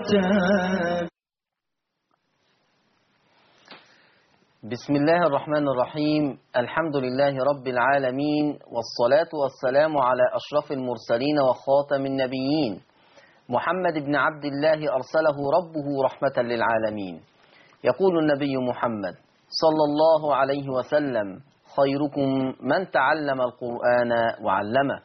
بسم الله الرحمن الرحيم. الحمد لله رب العالمين، والصلاة والسلام على أشرف المرسلين وخاتم النبيين محمد بن عبد الله أرسله ربه رحمة للعالمين. يقول النبي محمد صلى الله عليه وسلم: خيركم من تعلم القرآن وعلمه.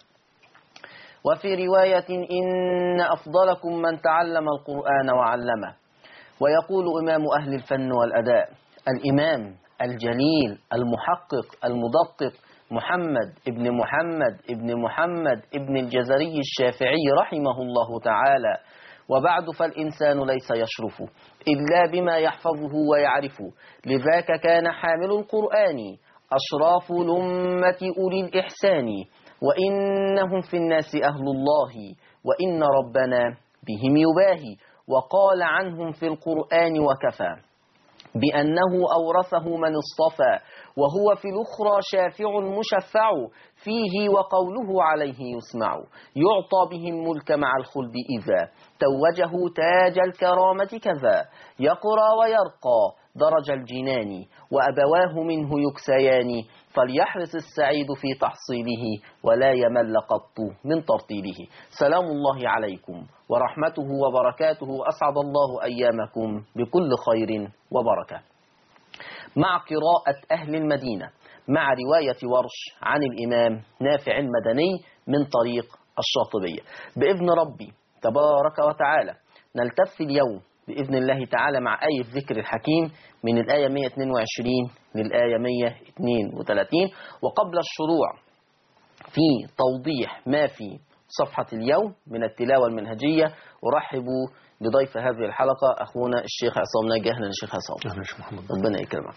وفي رواية: إن أفضلكم من تعلم القرآن وعلمه. ويقول إمام أهل الفن والأداء الإمام الجليل المحقق المدقق محمد ابن محمد ابن الجزري الشافعي رحمه الله تعالى: وبعد فالإنسان ليس يشرف إلا بما يحفظه ويعرف، لذاك كان حامل القرآن أشراف الأمة أولي الإحسان، وإنهم في الناس أهل الله، وإن ربنا بهم يباهي، وقال عنهم في القرآن وكفى بأنه أورثه من اصطفى، وهو في الأخرى شافع مشفع، فيه وقوله عليه يسمع، يعطى به الملك مع الخلد إذا توجه تاج الكرامة كذا، يقرى ويرقى درج الجنان، وأبواه منه يكسيان، فليحرص السعيد في تحصيله، ولا يمل قط من ترتيله. سلام الله عليكم ورحمته وبركاته، أسعد الله أيامكم بكل خير وبركة. مع قراءة أهل المدينة مع رواية ورش عن الإمام نافع المدني من طريق الشاطبية، بإذن ربي تبارك وتعالى نلتف اليوم بإذن الله تعالى مع آية ذكر الحكيم من الآية 122 للآية 132. وقبل الشروع في توضيح ما في صفحة اليوم من التلاوة المنهجية، أرحب بضيف هذه الحلقة أخونا الشيخ عصام ناجي. أهلا الشيخ عصام. أهلا الشيخ محمد. ربنا يكرمك.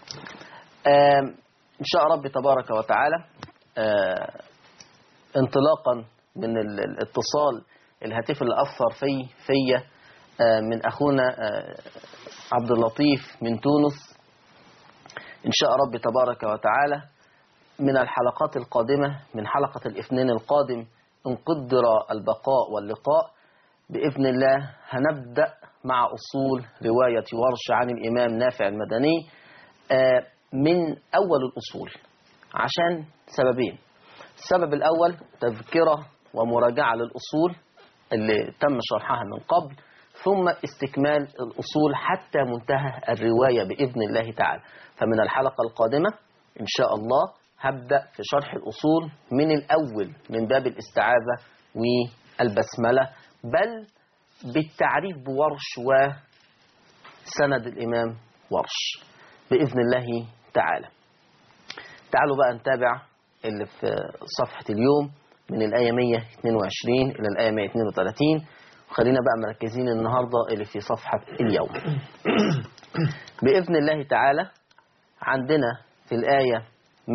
إن شاء ربي تبارك وتعالى انطلاقا من الاتصال الهاتف اللي أثر فيا من أخونا عبد اللطيف من تونس، إن شاء ربي تبارك وتعالى من الحلقات القادمة، من حلقة الاثنين القادم إن قدر البقاء واللقاء بإذن الله، هنبدأ مع أصول رواية ورش عن الإمام نافع المدني من أول الأصول، عشان سببين. السبب الأول تذكرة ومراجعة للأصول اللي تم شرحها من قبل، ثم استكمال الأصول حتى منتهى الرواية بإذن الله تعالى. فمن الحلقة القادمة إن شاء الله هبدأ في شرح الأصول من الأول، من باب الاستعاذة والبسملة، بل بالتعريف بورش وسند الإمام ورش بإذن الله تعالى. تعالوا بقى نتابع اللي في صفحة اليوم من الآية 122 إلى الآية 132، وخلينا بقى مركزين النهاردة اللي في صفحة اليوم بإذن الله تعالى. عندنا في الآية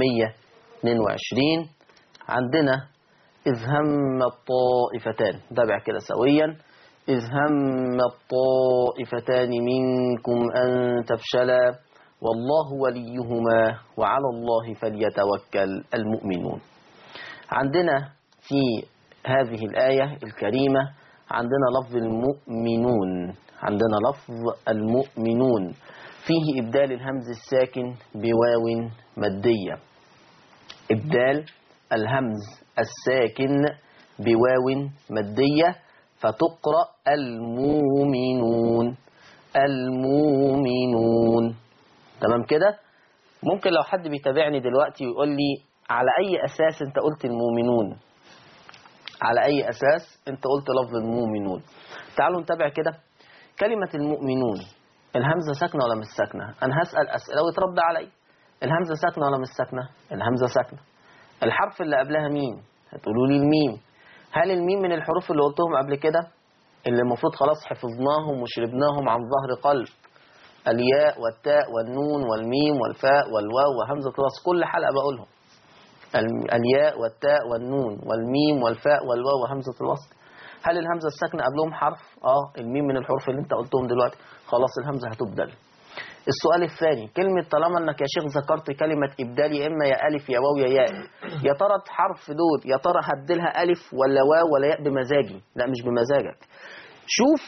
122 عندنا: إذ هم الطائفتان، تابع كده سويا: إذ هم الطائفتان منكم أن تفشلا والله وليهما وعلى الله فليتوكل المؤمنون. عندنا في هذه الآية الكريمة عندنا لفظ المؤمنون، عندنا لفظ المؤمنون فيه إبدال الهمز الساكن بواو مادية، إبدال الهمز الساكن بواو مادية، فتقرأ المؤمنون المؤمنون. تمام كده؟ ممكن لو حد بيتابعني دلوقتي ويقول لي على أي أساس أنت قلت المؤمنون؟ على أي أساس أنت قلت لفظ المؤمنون؟ تعالوا نتابع كده. كلمة المؤمنون الهمزة ساكنة ولا مش ساكنة؟ أنا هسأل أسئلة ويترد علي. الهمزة ساكنة ولا مش ساكنة؟ الهمزة ساكنة. الحرف اللي قبلها مين؟ هتقولوا لي الميم. هل الميم من الحروف اللي قلتهم قبل كده اللي المفروض خلاص حفظناهم وشربناهم عن ظهر قلب؟ الياء والتاء والنون والميم والفاء والواو وهمزة الوصل، كل حلقة بقولهم: الياء والتاء والنون والميم والفاء والواو وهمزة الوصل. هل الهمزة الساكنة قبلهم حرف؟ الميم من الحروف اللي انت قلتهم دلوقتي، خلاص الهمزة هتبدل. السؤال الثاني: كلمة طالما انك يا شيخ ذكرت كلمة إبدال يا إما يا ألف يا واو يا ياء، يا ترى حرف دول يا ترى هبدلها ألف ولا واو ولا ياء بمزاجي؟ لا مش بمزاجك. شوف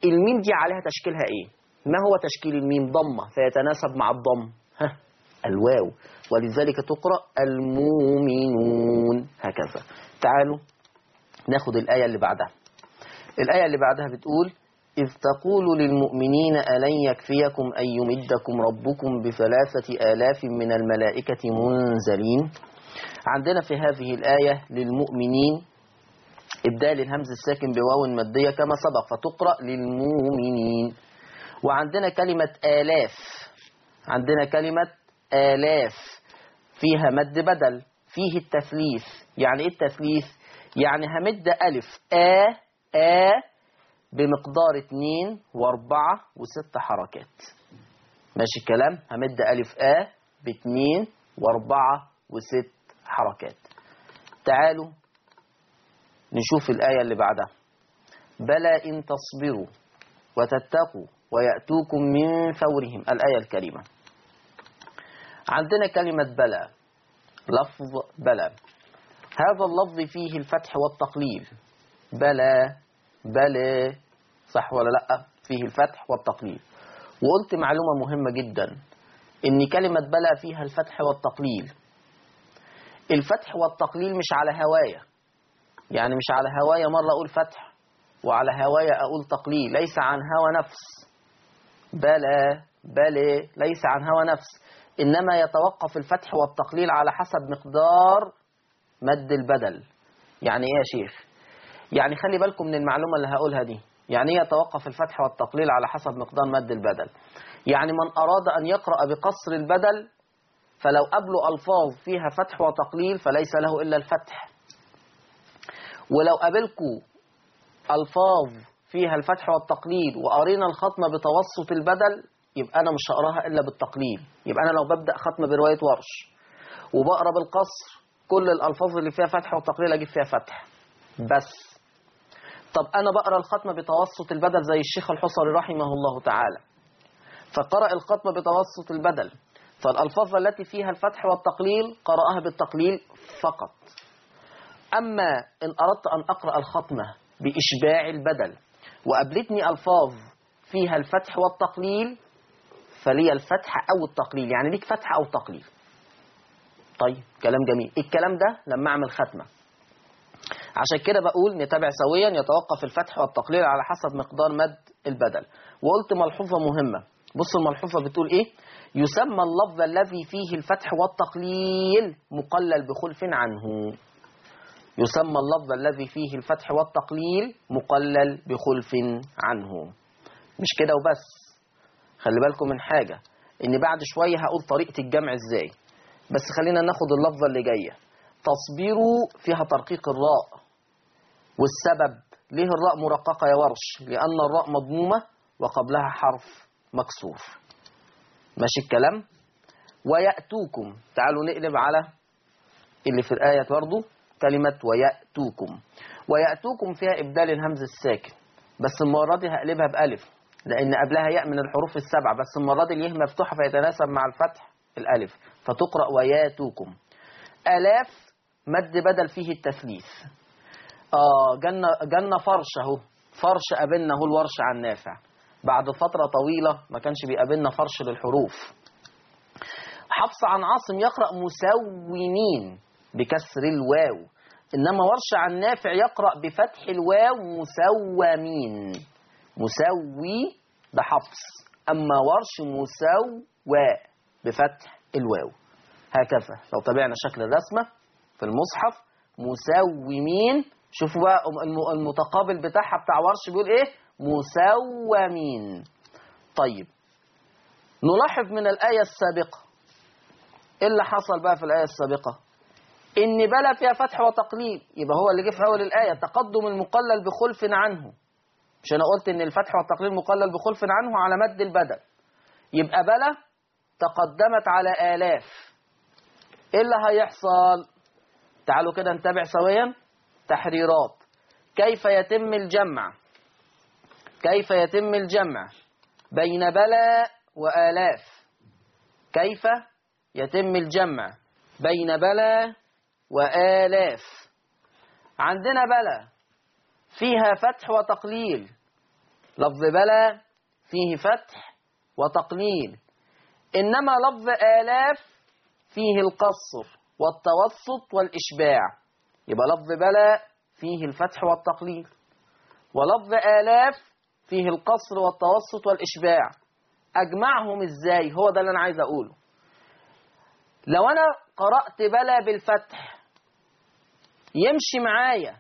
الميم دي عليها تشكيلها إيه؟ ما هو تشكيل الميم؟ ضمة فيتناسب مع الضم الواو، ولذلك تقرأ المؤمنون هكذا. تعالوا ناخد الآية اللي بعدها. الآية اللي بعدها بتقول إذ تقول للمؤمنين ألن يكفيكم أن يمدكم ربكم ب3,000 من الملائكة منزلين. عندنا في هذه الآية للمؤمنين إبدال الهمز الساكن بواو مادية كما سبق فتقرأ للمؤمنين. وعندنا كلمة آلاف، عندنا كلمة آلاف فيها مد بدل، فيه التثليث. يعني إيه التثليث؟ يعني همد ألف بمقدار 2 و4 و6 حركات. ماشي الكلام؟ همد ألف ب2 و4 و6 حركات. تعالوا نشوف الآية اللي بعدها. بلى إن تصبروا وتتقوا ويأتوكم من فورهم، الآية الكريمة. عندنا كلمة بلى، لفظ بلى، هذا اللفظ فيه الفتح والتقليل. بلى بلى، صح ولا لأ؟ فيه الفتح والتقليل. وقلت معلومة مهمة جدا، إن كلمة بلى فيها الفتح والتقليل. الفتح والتقليل مش على هواية، يعني مش على هواية مرة أقول فتح وعلى هواية أقول تقليل، ليس عن هوى نفس. بلى بلى ليس عن هوى نفس، إنما يتوقف الفتح والتقليل على حسب مقدار مد البدل. يعني إيه يا شيخ؟ يعني خلي بالكم من المعلومة اللي هقولها دي. يعني إيه يتوقف الفتح والتقليل على حسب مقدار مد البدل؟ يعني من أراد أن يقرأ بقصر البدل فلو قبله ألفاظ فيها فتح وتقليل فليس له إلا الفتح، ولو قابلكوا ألفاظ فيها الفتح والتقليل وقرينا الختمة بتوسط البدل يبقى أنا مش هقراها إلا بالتقليل. يبقى أنا لو ببدأ ختمة برواية ورش وبقرأ بالقصر كل الألفاظ اللي فيها فتح وتقليل أجيب فيها فتح بس. طب أنا بقرأ الختمة بتوسط البدل زي الشيخ الحصري رحمه الله تعالى، فقرأ الختمة بتوسط البدل، فالألفاظ التي فيها الفتح والتقليل قرأها بالتقليل فقط. أما إن أردت أن أقرأ الختمة بإشباع البدل وقابلتني ألفاظ فيها الفتح والتقليل فلي الفتح أو التقليل، يعني ليك فتح أو تقليل. طيب كلام جميل. الكلام ده لما أعمل ختمة، عشان كده بقول نتابع سويا يتوقف الفتح والتقليل على حسب مقدار مد البدل. وقلت ملحوظة مهمة، بص الملحوظة بتقول إيه؟ يسمى اللفظ الذي فيه الفتح والتقليل مقلل بخلف عنه. يسمى اللفظ الذي فيه الفتح والتقليل مقلل بخلف عنه. مش كده وبس، خلي بالكم من حاجة، إن بعد شوية هقول طريقة الجمع إزاي، بس خلينا ناخد اللفظة اللي جاية. تصبروا فيها ترقيق الراء، والسبب ليه الراء مرققة يا ورش؟ لأن الراء مضمومة وقبلها حرف مكسور. ماشي الكلام؟ ويأتوكم، تعالوا نقلب على اللي في الآية برضو كلمة ويأتوكم. ويأتوكم فيها إبدال الهمز الساكن، بس المرة دي هقلبها بألف لأن قبلها ياء من الحروف السبعة، بس المرة دي الياء مفتوحة فيتناسب مع الفتح الألف فتقرأ وياتوكم. آلاف مد بدل فيه التثليث. جنة فرش اهو، فرش قابلنا اهو الورش عن نافع، بعد فترة طويلة ما كانش بيقابلنا فرش للحروف. حفص عن عاصم يقرأ مسومين بكسر الواو، إنما ورش عن نافع يقرأ بفتح الواو مسومين. مسوي ده حفص، أما ورش مسوى بفتح الواو. هكذا لو تابعنا شكل الرسمة في المصحف مسومين، شوفوا بقى المتقابل بتاعها بتاع ورش بيقول ايه؟ مسومين. طيب نلاحظ من الآية السابقة ايه اللي حصل بقى في الآية السابقة؟ إن بلى فيها فتح وتقليل، يبقى هو اللي جه في أول الآية تقدم المقلل بخلف عنه. مش أنا قلت إن الفتح والتقليل مقلل بخلف عنه على مد البدل، يبقى بلى تقدمت على آلاف. إيه اللي هيحصل؟ تعالوا كده نتابع سويا تحريرات. كيف يتم الجمع؟ كيف يتم الجمع بين بلى وآلاف؟ كيف يتم الجمع بين بلى وآلاف؟ عندنا بلى فيها فتح وتقليل، لفظ بلى فيه فتح وتقليل، إنما لفظ آلاف فيه القصر والتوسط والإشباع. يبقى لفظ بلى فيه الفتح والتقليل، ولفظ آلاف فيه القصر والتوسط والإشباع. أجمعهم إزاي؟ هو ده اللي أنا عايز أقوله. لو أنا قرأت بلى بالفتح يمشي معايا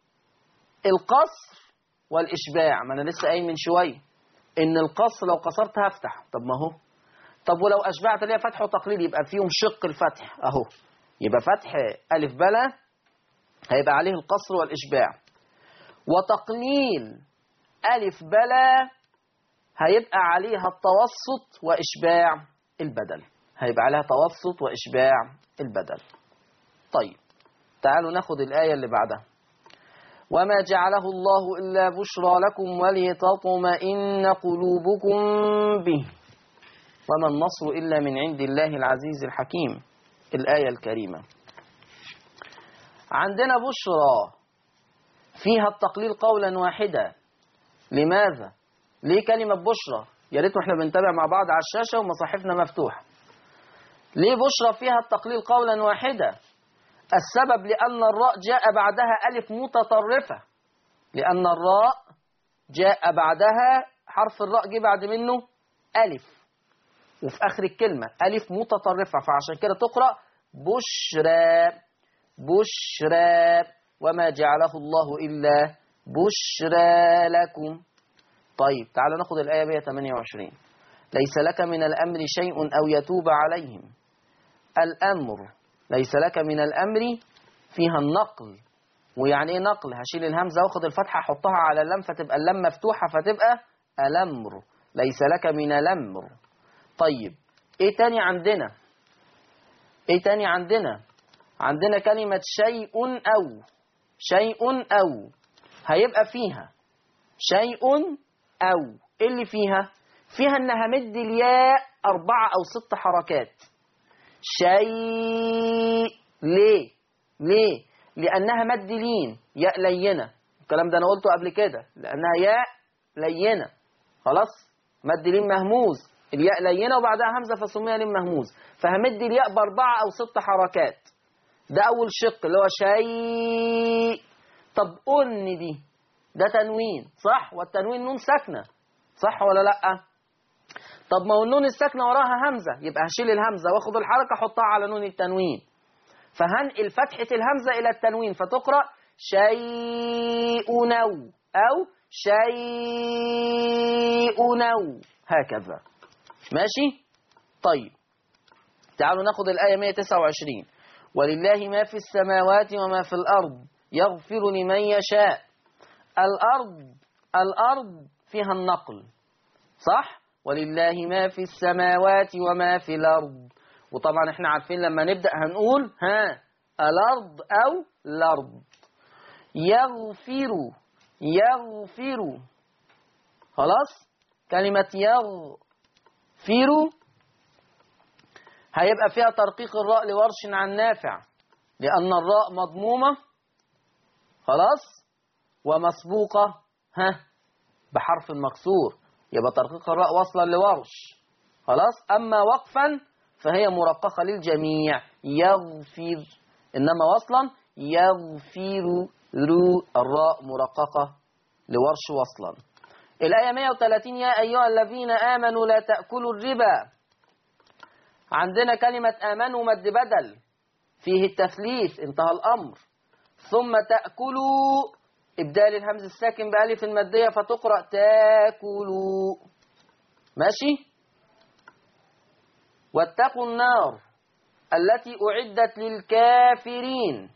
القصر والإشباع، ما أنا لسه قايل من شوية إن القصر لو قصرت هفتح، طب ما هو، طب ولو أشبعت ليها فتح وتقليل يبقى فيهم شق الفتح أهو، يبقى فتح ألف بلى هيبقى عليه القصر والإشباع، وتقليل ألف بلى هيبقى عليها التوسط وإشباع البدل، هيبقى عليها توسط وإشباع البدل. طيب تعالوا ناخد الآية اللي بعدها. وما جعله الله إلا بشرى لكم ولتطمئن قلوبكم به وما النصر إلا من عند الله العزيز الحكيم. الآية الكريمة عندنا بشرى فيها التقليل قولا واحدا. لماذا؟ ليه كلمة بشرى؟ يا ريت واحنا بنتابع مع بعض على الشاشة ومصاحفنا مفتوحة. ليه بشرى فيها التقليل قولا واحدا؟ السبب لأن الراء جاء بعدها ألف متطرفة، لأن الراء جاء بعدها حرف الراء جه بعد منه ألف، وفي آخر الكلمة ألف متطرفة، فعشان كده تقرأ بشرى بشرى وما جعله الله إلا بشرى لكم. طيب تعالوا ناخد الآية 128. ليس لك من الأمر شيء أو يتوب عليهم. الأمر ليس لك من الأمر فيها النقل. ويعني إيه نقل؟ هشيل الهمزة واخد الفتحة احطها على اللام فتبقى اللام مفتوحة فتبقى الأمر. ليس لك من الأمر. طيب إيه تاني عندنا؟ إيه تاني عندنا؟ عندنا كلمة شيء أو. شيء أو هيبقى فيها شيء أو. إيه اللي فيها؟ فيها إنها مد الياء 4 أو 6 حركات. شيء. ليه؟ ليه؟ لأنها مد لين، ياء لينة. الكلام ده أنا قلته قبل كده، لأنها ياء لينة. خلاص؟ مد لين مهموز، الياء لينة وبعدها همزة فسميها لين مهموز، فهمد الياء ب4 أو 6 حركات. ده أول شق اللي هو شيء. طب أن دي ده تنوين صح؟ والتنوين نون ساكنة صح ولا لأ؟ طب ما هو النون الساكنة وراها همزة، يبقى هشيل الهمزة واخد الحركة احطها على نون التنوين، فهنقل فتحة الهمزة إلى التنوين فتقرأ شيء نو أو شيء نو هكذا. ماشي؟ طيب تعالوا ناخد الآية 129. ولله ما في السماوات وما في الأرض يغفر لمن يشاء. الأرض فيها النقل صح؟ ولله ما في السماوات وما في الأرض. وطبعا احنا عارفين لما نبدأ هنقول الأرض أو الأرض. يغفر خلاص. كلمة يغفر هيبقى فيها ترقيق الراء لورش عن نافع، لأن الراء مضمومة خلاص ومسبوقة بحرف مكسور، يبقى ترقيق الراء وصلا لورش خلاص. أما وقفا فهي مرققة للجميع يغفر، إنما وصلا يغفر الراء مرققة لورش وصلا. الآية 130 يا أيها الذين آمنوا لا تأكلوا الربا. عندنا كلمة آمنوا مد بدل فيه التثليث انتهى الأمر، ثم تأكلوا إبدال الهمز الساكن بألف المادية فتقرأ تاكلوا. ماشي؟ واتقوا النار التي أعدت للكافرين.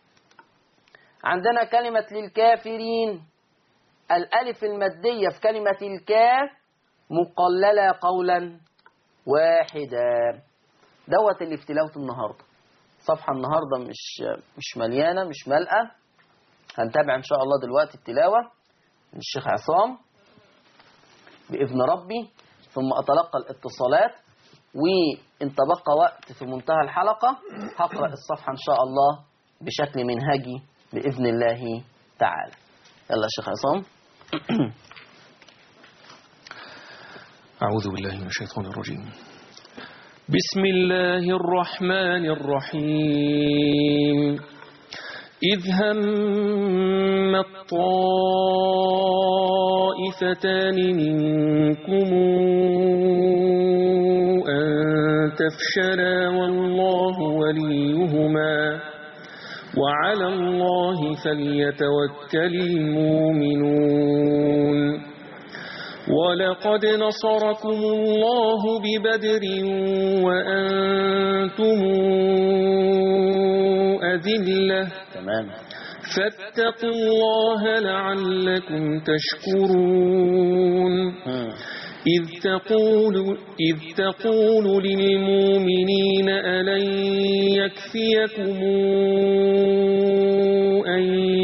عندنا كلمة للكافرين الألف المادية في كلمة الكاف مقللة قولا واحدا. دوت اللي في تلاوة النهاردة. صفحة النهاردة مش مليانة مش ملأة. هنتابع إن شاء الله دلوقتي التلاوة من الشيخ عصام بإذن ربي، ثم أتلقى الاتصالات، وإن تبقى وقت في منتهى الحلقة هقرأ الصفحة إن شاء الله بشكل منهجي بإذن الله تعالى. يلا الشيخ عصام. أعوذ بالله من الشيطان الرجيم. بسم الله الرحمن الرحيم. إذ هم الطائفتان منكم أن تفشلا والله وليهما وعلى الله فليتوكل المؤمنون. ولقد نصركم الله ببدر وأنتم أذلة فاتقوا الله لعلكم تشكرون. إذ تقول للمؤمنين ألن يكفيكم أن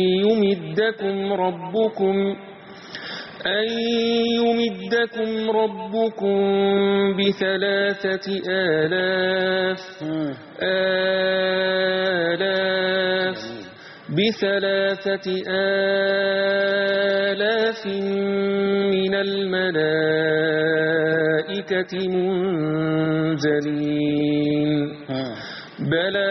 يمدكم ربكم بثلاثة آلاف من الملائكة منزلين. بلى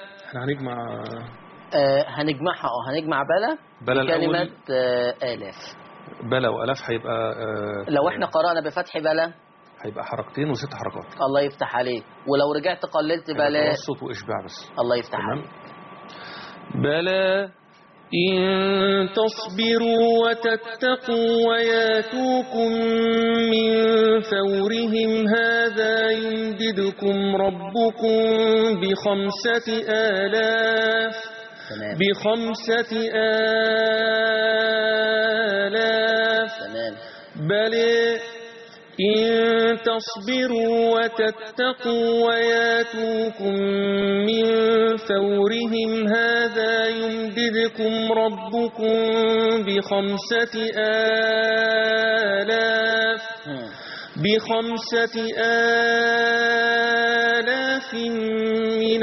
هنجمع بلى كلمة آلاف. بلى وألاف هيبقى لو احنا قرأنا بفتح بلى هيبقى حركتين و6 حركات. الله يفتح عليك. ولو رجعت قللت بلى توسط وإشباع بس. الله يفتح عليك. بلى إن تصبروا وتتقوا وياتوكم من فورهم هذا يمددكم ربكم بخمسة آلاف بل إن تصبروا وتتقوا وياتوكم من فورهم هذا يمددكم ربكم بخمسة آلاف من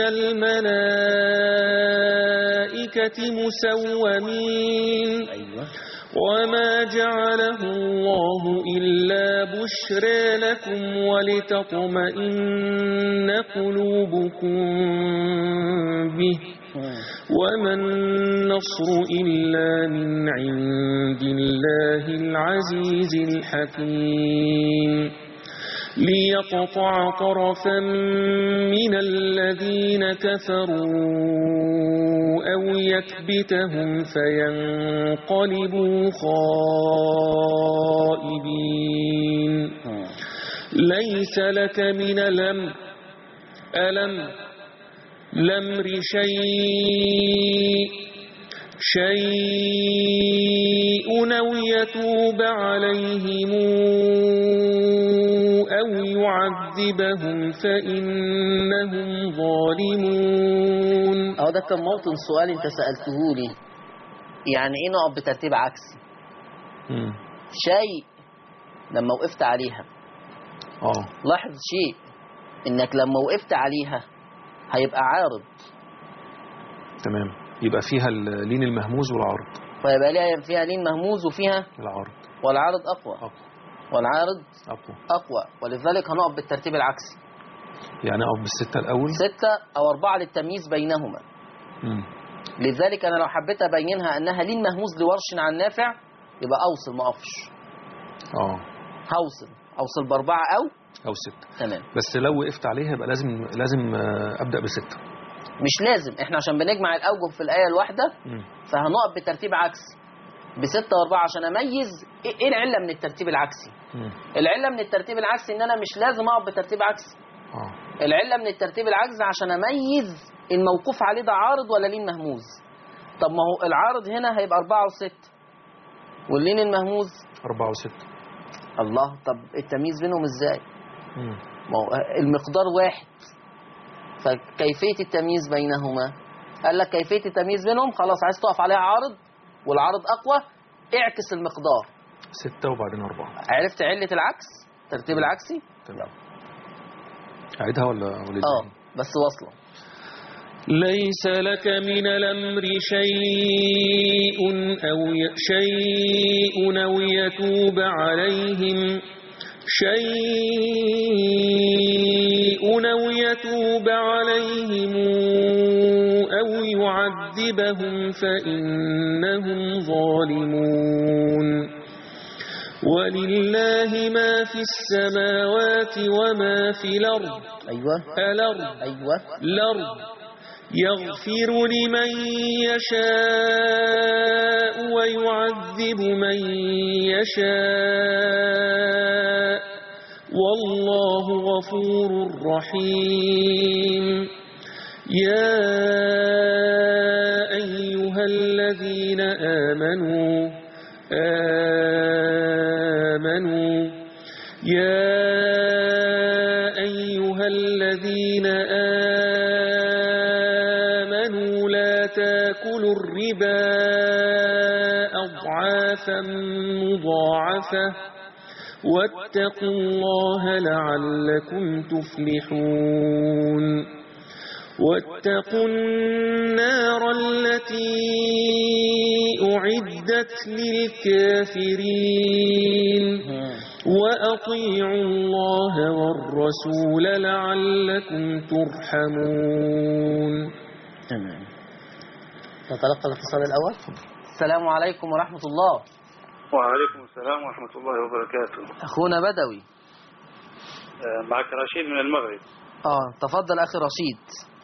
الملائكة مسومين. وما جعله الله إلا بشرى لكم ولتطمئن قلوبكم به وما النصر إلا من عند الله العزيز الحكيم. ليقطع طرفا من الذين كفروا أو يكبتهم فينقلبوا خائبين. ليس لك من الأمر شيء أو يتوب عليهم أو يعذبهم فإنهم ظالمون. ده كان موطن سؤال انت سألته لي. يعني ايه نقف بترتيب عكسي؟ شيء لما وقفت عليها لاحظ شيء انك لما وقفت عليها هيبقى عارض. تمام. يبقى فيها اللين المهموز والعارض. فيبقى فيها لين مهموز وفيها العارض. والعارض أقوى. والعارض أقوى. ولذلك هنقف بالترتيب العكسي. يعني أقف بالستة الأول 6 أو 4 للتمييز بينهما. لذلك أنا لو حبيت أبينها أنها لين مهموز لورش عن نافع يبقى أوصل ما أقفش. أوصل ب4 أو 6. تمام. بس لو وقفت عليها يبقى لازم أبدأ ب6. مش لازم. احنا عشان بنجمع الأوجه في الآية الواحدة فهنقف بترتيب عكسي ب6 و4 عشان أميز إيه العلة من الترتيب العكسي. العلة من الترتيب العكسي إن أنا مش لازم أقف بترتيب عكسي. العلة من الترتيب العكسي عشان أميز الموقوف عليه ده عارض ولا لين مهموز. طب ما هو العارض هنا هيبقى 4 و6 واللين المهموز 4 و6. الله. طب التمييز بينهم إزاي؟ ما هو المقدار واحد فكيفية التمييز بينهما. قال لك كيفية التمييز بينهم خلاص عايز تقف عليها عارض والعارض أقوى اعكس المقدار 6 وبعدين 4. عرفت علة العكس ترتيب العكسي. تمام. أعيدها ولا بس واصلة. ليس لك من الأمر شيء أو يتوب عليهم شيء أو يتوب عليهم أو يعذبهم فإنهم ظالمون ولله ما في السماوات وما في الأرض الأرض يغفر لمن يشاء ويعذب من يشاء والله غفور رحيم يا أيها الذين آمنوا يا أيها الذين آمنوا لا تاكلوا الربا أضعافا مضاعفة واتقوا الله لعلكم تفلحون واتقوا النار التي أعدت للكافرين وأطيعوا الله والرسول لعلكم ترحمون. تمام. نتلقى الاتصال الأول. السلام عليكم ورحمة الله. وعليكم السلام ورحمة الله وبركاته. أخونا بدوي. معك رشيد من المغرب. تفضل أخي رشيد.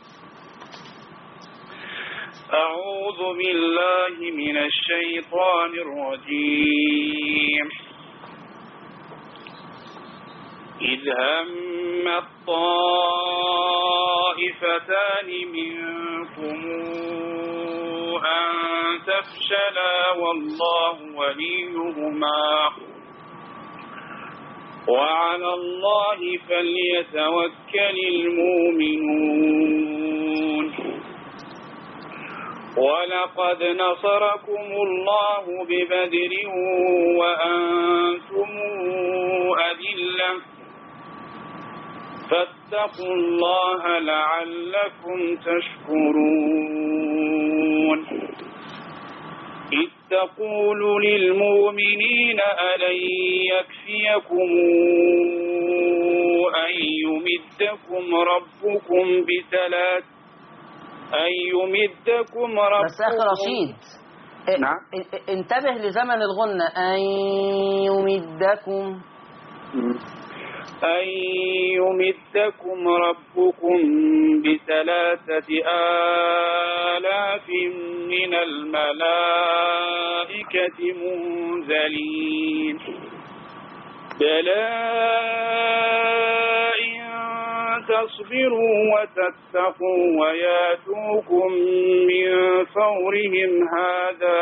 أعوذ بالله من الشيطان الرجيم. إذ هم الطائفتان منكم أن تفشلا والله وليهما وعلى الله فليتوكل المؤمنون ولقد نصركم الله ببدر وأنتم أذلة فاتقوا الله لعلكم تشكرون إذ تقول للمؤمنين ألن يكفيكم أن يمدكم ربكم بس أخي رشيد نعم. انتبه لزمن الغنة أن يمدكم ربكم ب3,000 من الملائكة منزلين بلى إن تصبروا وتتقوا وياتوكم من فورهم هذا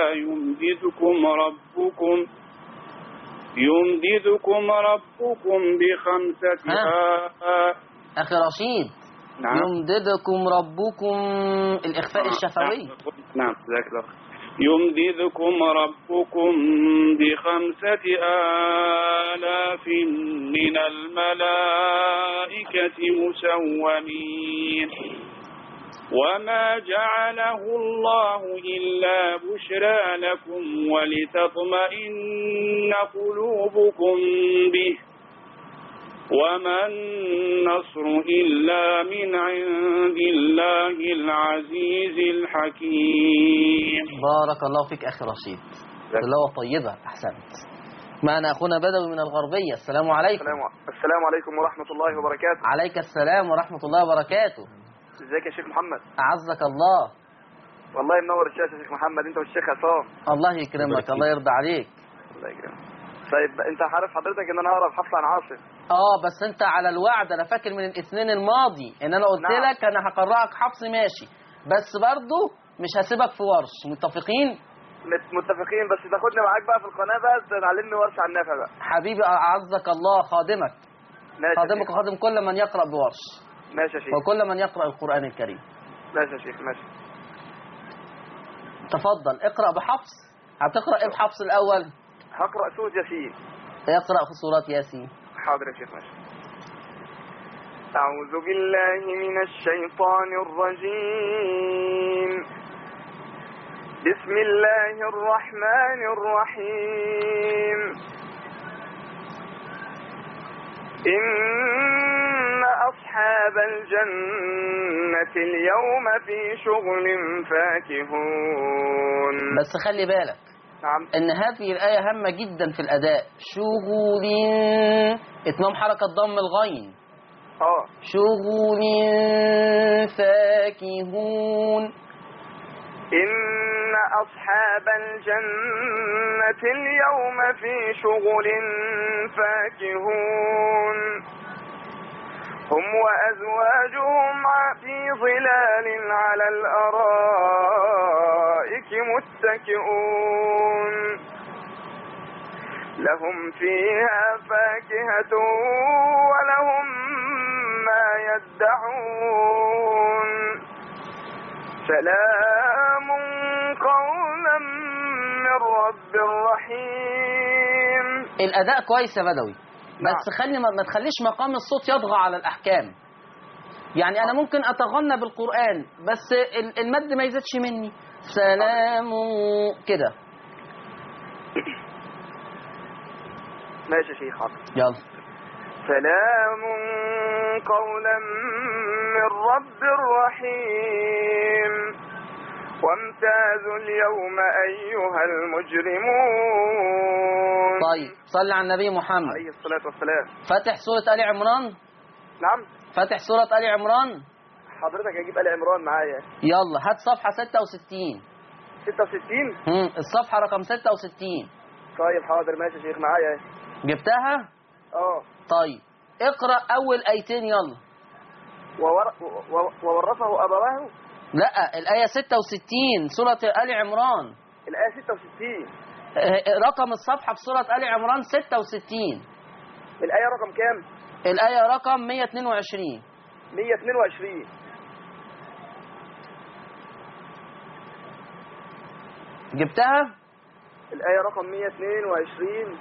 يمددكم ربكم ب5 أخي رشيد. نعم. يمددكم ربكم الإخفاء الشفوي. نعم جزاك الله. يمددكم ربكم ب5,000 من الملائكة مسومين وما جعله الله إلا بشرى لكم ولتطمئن قلوبكم به وما النصر إلا من عند الله العزيز الحكيم. بارك الله فيك أخي رشيد. تلاوة طيبة. أحسنت. معنا أخونا بدوي من الغربية. السلام عليكم. السلام عليكم ورحمة الله وبركاته. عليك السلام ورحمة الله وبركاته. ازيك يا شيخ محمد؟ أعزك الله. والله منور الشاشة يا شيخ محمد، انت والشيخ عصام. الله يكرمك. الله يرضى عليك. الله يكرمك. طيب انت عارف حضرتك ان انا هقرا حفص عن عاصم؟ بس انت على الوعد، انا فاكر من الاثنين الماضي ان انا قلت نعم. لك انا هقرأك حفص ماشي، بس برضو مش هسيبك في ورش. متفقين؟ متفقين، بس تاخدني معاك بقى في القناة بقى تعلمني ورش عن نافع بقى. حبيبي أعزك الله. خادمك. ماشي. خادمك وخادم كل من يقرأ بورش. ماشي يا شيخ. وكل من يقرأ القرآن الكريم. ماشي يا شيخ. ماشي. تفضل اقرأ بحفص. هتقرأ ايه بحفص الأول؟ هقرأ سورة ياسين. اقرأ في سورة ياسين. حاضر يا شيخ. ماشي. أعوذ بالله من الشيطان الرجيم. بسم الله الرحمن الرحيم. إن أصحاب الجنة اليوم في شغل فاكهون. بس خلي بالك نعم. ان هذه الآية هامة جدا في الأداء. شغل، اتمام حركة ضم الغين. شغل فاكهون. إن أصحاب الجنة اليوم في شغل فاكهون هم وأزواجهم في ظلال على الأرائك متكئون لهم فيها فاكهة ولهم ما يدعون سلام قولا من رب رحيم. الأداء كويس يا بدوي، بس خلي ما تخليش مقام الصوت يطغى على الأحكام. يعني أنا ممكن أتغنى بالقرآن بس المد ما يزيدش مني. سلام كده. ماشي يا شيخ. حاضر. يلا. سلام قولا من رب رحيم وامتازوا اليوم أيها المجرمون. طيب صلي على النبي محمد عليه الصلاة والسلام. فاتح سورة آل عمران. نعم. فاتح سورة آل عمران. حضرتك هجيب آل عمران معايا. يلا هات صفحة 66. 66. الصفحة رقم 66. طيب حاضر ماشي يا شيخ معايا. جبتها؟ طيب اقرأ أول آيتين يلا. وورثه أبواه. لا، الآية 66 سورة آل عمران. الآية 66. رقم الصفحة في سورة آل عمران 66. الآية رقم كام؟ الآية رقم 122. 122. جبتها؟ الآية رقم 122.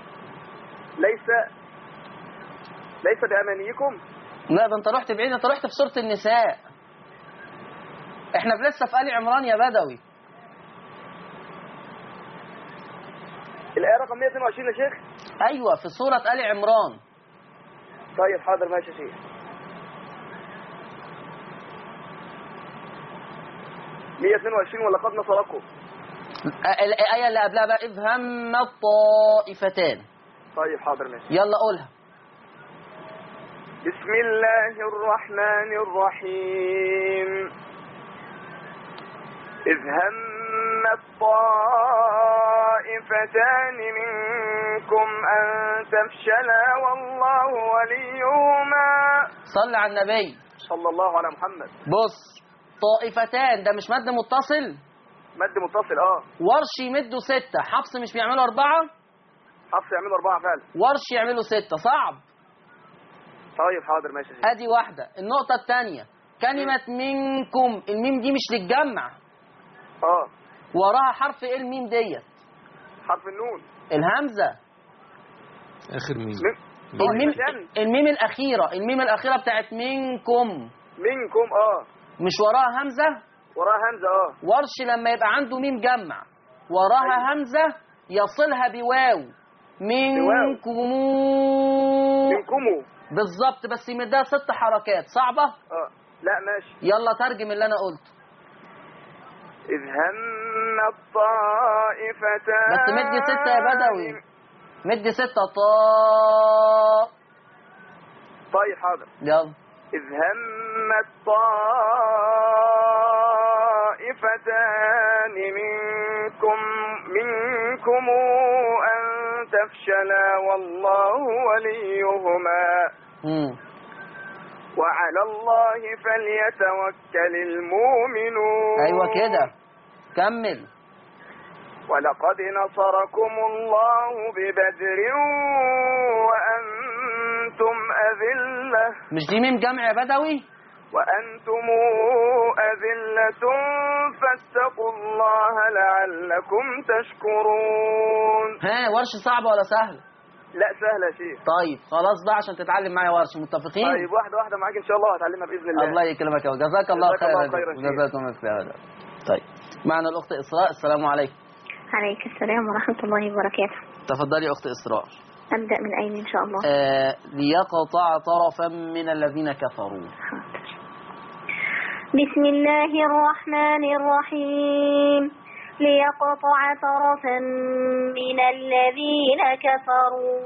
ليس بأمانيكم. لا ده انت رحت بعيد، انت رحت في سورة النساء. احنا لسه في آل عمران يا بدوي. الآية رقم 122 يا شيخ. ايوه في سورة آل عمران. طيب حاضر ماشي يا شيخ. 122 ولقد نصركم. الآية اللي قبلها بقى إذ هم الطائفتان. طيب حاضر ماشي. يلا قولها. بسم الله الرحمن الرحيم. إذ هم الطائفتان منكم أن تفشلا والله وليهما. صل على النبي صلى الله على محمد. بص، طائفتان ده مش مد متصل؟ مد متصل. ورش يمدوا 6، حفص مش بيعملوا 4؟ حفص يعملوا 4 فعلا. ورش يعملوا 6، صعب. طيب حاضر ماشي. ادي واحدة. النقطة الثانية كلمة منكم، الميم دي مش للجمع. وراها حرف ايه الميم ديت؟ حرف النون. الهمزة. اخر ميم. الميم الأخيرة بتاعت منكم. مش وراها همزة؟ وراها همزة. ورش لما يبقى عنده ميم جمع وراها همزة يصلها بواو. منكم. بالظبط، بس يمدها 6 حركات. صعبة؟ لا ماشي. يلا ترجم اللي انا قلته. إذ هم الطائفتان. بس مدي 6 يا بدوي، مدي 6 طيب حاضر. يلا. إذ هم الطائفتان منكم أن تفشلا والله وليهما. وعلى الله فليتوكل المؤمنون. أيوة كده، كمل. ولقد نصركم الله ببدر وأنتم أذلة. مش دي ميم جمع يا بدوي؟ وأنتم أذلة فاتقوا الله لعلكم تشكرون. ورش صعبة ولا سهل؟ لا سهلة يا شيخ. طيب خلاص بقى عشان تتعلم معايا ورش، متفقين؟ طيب واحدة واحدة معاك إن شاء الله هتعلمها بإذن الله. الله يكرمك يا جزاك الله خيرا. جزاكم الله خيرا. طيب معنا الأخت إسراء. السلام عليكم. عليك السلام ورحمة الله وبركاته. تفضلي يا أخت إسراء. أبدأ من أين إن شاء الله؟ ليقطع طرفا من الذين كفروا. بسم الله الرحمن الرحيم. ليقطع طرفا من الذين كفروا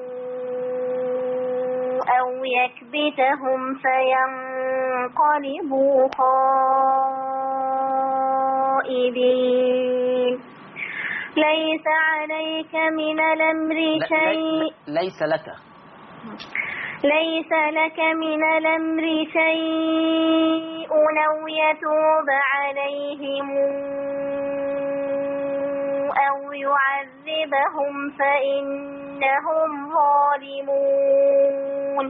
أو يكبتهم فينقلبوا خائبين. ليس عليك من الأمر شيء. ليس لك من الأمر شيء أو يتوب عليهم أو يعذبهم فإنهم ظالمون.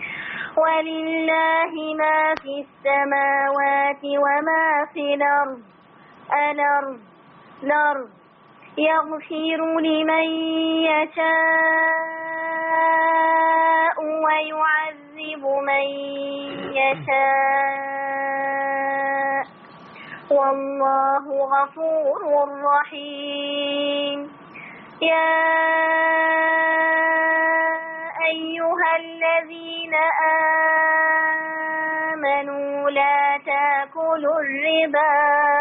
ولله ما في السماوات وما في الأرض. الأرض يغفر لمن يشاء ويعذب من يشاء والله غفور رحيم. يا أيها الذين آمنوا لا تأكلوا الربا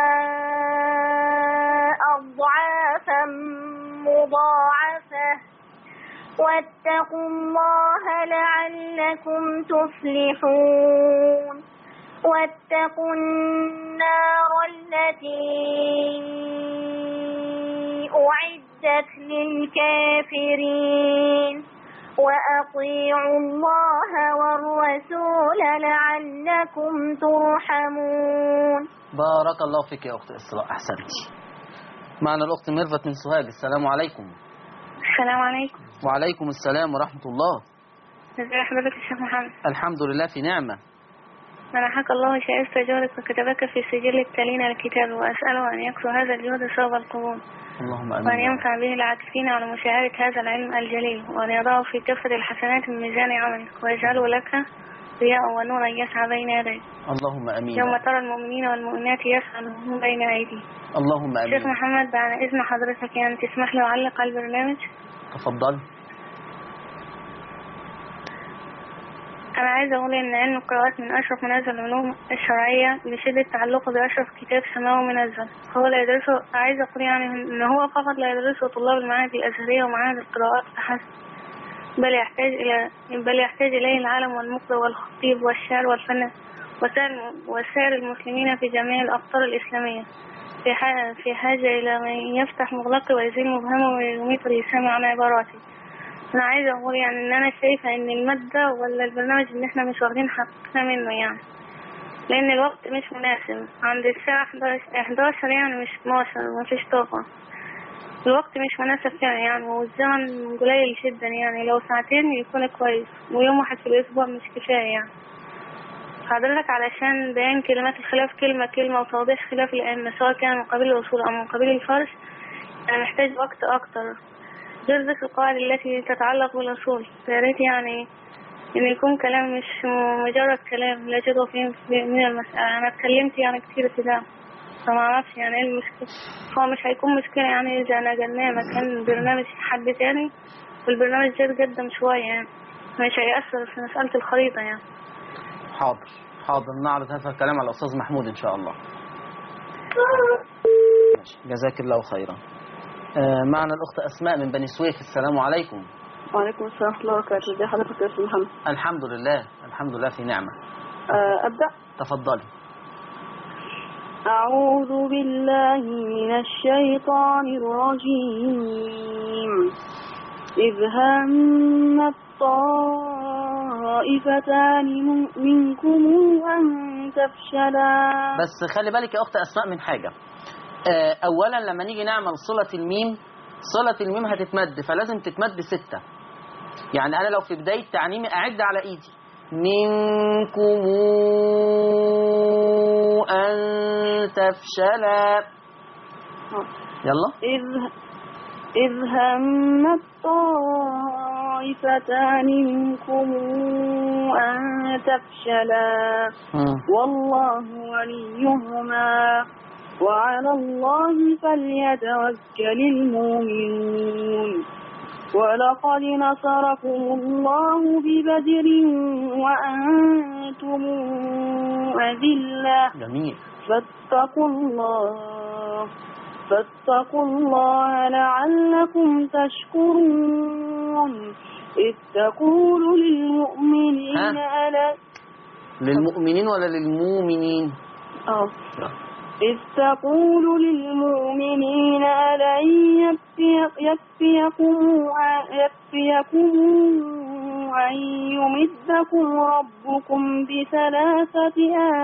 أضعافا مضاعفة واتقوا الله لعلكم تفلحون. واتقوا النار التي أعدت للكافرين وأطيعوا الله والرسول لعلكم ترحمون. بارك الله فيك يا أخت إسراء، أحسنتي. معنا الأخت ميرفت من سوهاج. السلام عليكم. السلام عليكم. وعليكم السلام ورحمة الله. ازي حضرتك يا شيخ محمد؟ الحمد لله في نعمة. منحك الله شائفة جهدك وكتبك في سجل التالين الكتاب، وأسأله أن يكسو هذا الجهد صوب القبول، اللهم آمين، وأن ينفع به العاكفين على مشاهدة هذا العلم الجليل، وأن يضعه في كفة الحسنات من ميزان عملك، ويجعله لك ضياء ونورا يسعى بين يديك. اللهم آمين. يوم ترى المؤمنين والمؤمنات يسعى نورهم بين أيديهم. اللهم آمين. شيخ محمد، بعد إذن حضرتك يعني تسمح لي أعلق على البرنامج؟ تفضل. أنا عايزة أقول إن علم القراءات من أشرف منازل العلوم الشرعية لشدة تعلقه بأشرف كتاب سماوي منزل. هو لا يدرسه، عايزة أقول يعني إن هو فقط لا يدرسه طلاب المعاهد الأزهرية ومعاهد القراءات فحسب، بل يحتاج إليه العالم والمقرئ والخطيب والشاعر والفنان وسائر المسلمين في جميع الأقطار الإسلامية، في حاجة إلى من يفتح مغلقه ويزيل مبهمه ويميت اللسان عن عباراته. أنا عايزة أقول يعني إن أنا شايفة إن المادة ولا البرنامج إن إحنا مش واخدين حقنا منه يعني، لأن الوقت مش مناسب. عند الساعة 11 يعني مش 12 مفيش طاقة، الوقت مش مناسب فيها يعني، والزمن قليل جدا يعني. لو ساعتين يكون كويس، ويوم واحد في الأسبوع مش كفاية يعني. حضرتك علشان بيان كلمات الخلاف كلمة وتوضيح خلاف الأئمة سواء كان من قبيل الأصول أو من قبيل الفرش، أنا محتاج وقت أكتر غير ذكر القواعد التي تتعلق بالأصول. فياريت يعني إن يكون كلام مش مجرد كلام لا جدوى فيه من المسألة. أنا اتكلمت يعني كتير كده، فما أعرفش يعني إيه المشكلة. هو مش هيكون مشكلة يعني إذا نقلناه مكان برنامج حد تاني والبرنامج جد قدم شوية يعني، مش هيأثر في مسألة الخريطة يعني. حاضر نعرض هذا الكلام على الأستاذ محمود إن شاء الله. جزاك الله خيرا. معنا الأخت أسماء من بني سويف. السلام عليكم. وعليكم السلام ورحمة الله وبركاته. ازي حضرتك يا أستاذ محمد؟ الحمد لله في نعمة. أبدأ؟ تفضلي. أعوذ بالله من الشيطان الرجيم. إذ همت طائفتان منكم أن تفشلا. بس خلي بالك يا أخت أسماء من حاجة. أولا لما نيجي نعمل صلة الميم هتتمد، فلازم تتمد 6. يعني أنا لو في بداية تعليمي أعد على إيدي منكم أن تفشلا. يلا. إذ همت طائفتان منكم أن تفشلا والله وليهما وعلى الله فليتوكل المؤمنون. ولقد نصركم الله ببدر وأنتم أذلة جميل. فاتقوا الله لعلكم تشكرون. إذ تقول للمؤمنين للمؤمنين ولا للمؤمنين؟ إذ تقول للمؤمنين ألن يكفيكم أن يمدكم ربكم بثلاثة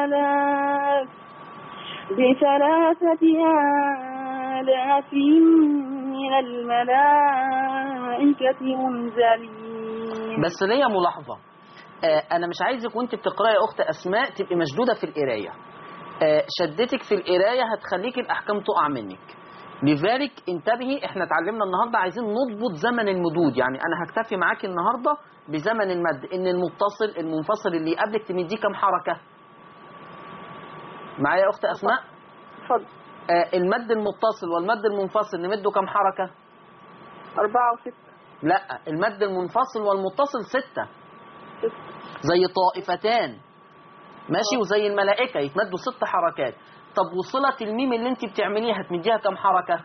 آلاف من الملائكة منزلين. بس ليا ملاحظة، أنا مش عايزك وأنت بتقرأي يا أخت أسماء تبقي مشدودة في القراية. شدتك في القراية هتخليك الأحكام تقع منك، لذلك انتبهي. احنا اتعلمنا النهاردة عايزين نضبط زمن المدود، يعني أنا هكتفي معاك النهاردة بزمن المد، إن المتصل المنفصل اللي قبلك تمديه كم حركة؟ معايا يا أخت أسماء؟ اتفضل. المد المتصل والمد المنفصل نمده كم حركة؟ 4 و6. لا، المد المنفصل والمتصل 6. زي طائفتان ماشي، وزي الملائكة يتمدوا 6 حركات. طب وصلة الميم اللي انت بتعمليها هتمديها كم حركة؟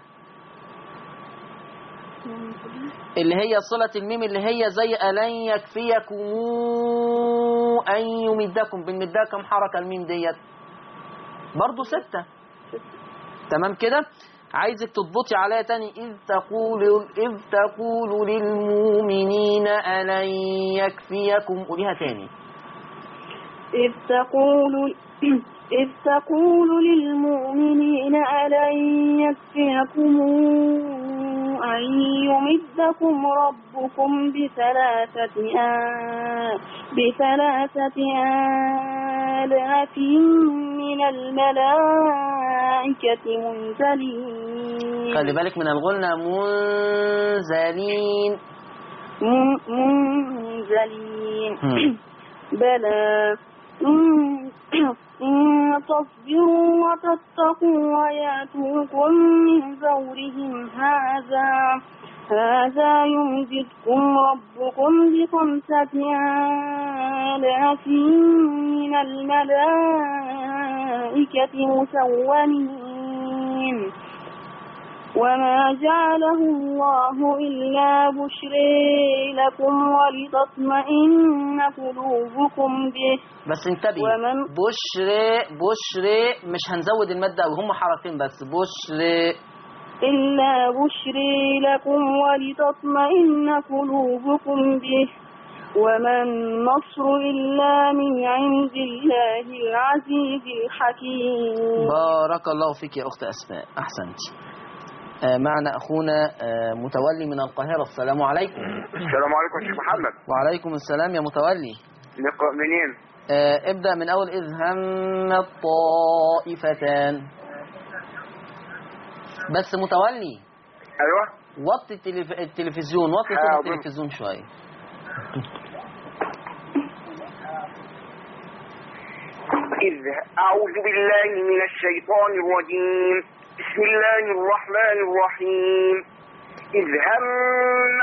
اللي هي صلة الميم اللي هي زي ألن يكفيكم أن يمدكم، بنمدها كم حركة الميم ديت؟ برضو 6. تمام كده؟ عايزك تضبطي عليها تاني. إذ تقول للمؤمنين ألن يكفيكم، قوليها تاني. إذ تقول للمؤمنين ألن يكفيكم أن يمدكم ربكم بثلاثة آلاف من الملائكة منزلين. خلي بالك من الغنى، منزلين. بلى إن تصبروا وتتقوا ويأتوكم من فورهم هذا يمددكم ربكم ب5 آلاف من الملائكة مسومين. وما جعله الله إلا بشرى لكم ولتطمئن قلوبكم به. بس انتبهي، بشرى مش هنزود المادة أو هم حرفين بس. بشرى إلا بشرى لكم ولتطمئن قلوبكم به. وما النصر إلا من عند الله العزيز الحكيم. بارك الله فيك يا أخت أسماء، أحسنت. معنا أخونا متولي من القاهرة. السلام عليكم. السلام عليكم يا شيخ محمد. وعليكم السلام يا متولي. نقرأ منين؟ ابدأ من أول. إذ هم الطائفتان. بس متولي. أيوة. وطي التلفزيون، وطي صوت التلفزيون شوية. أعوذ بالله من الشيطان الرجيم. بسم الله الرحمن الرحيم. إذ هم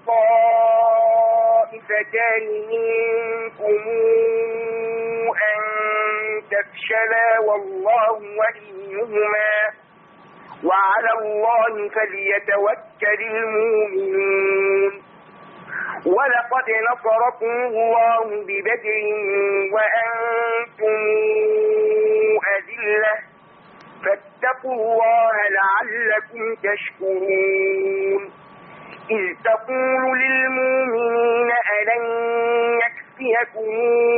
الطائفتان منكم أن تفشلا والله وليهما وعلى الله فليتوكل المؤمنون. ولقد نصركم الله ببدر وأنتم أذلة فاتقوا الله لعلكم تشكرون. إذ تقول للمؤمنين ألن يكفيكم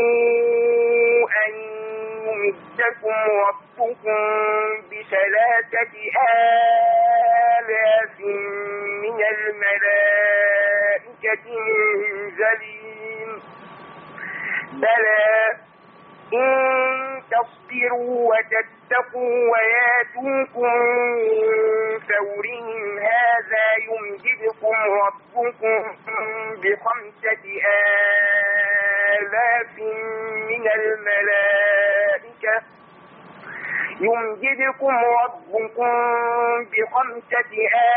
أن يمدكم ربكم ب3 آلاف من الملائكة منزلين. بلى إن تصبروا وتتقوا وياتوكم من فورهم هذا يمددكم ربكم ب5 آلاف من الملائكة يمددكم ربكم ب5,000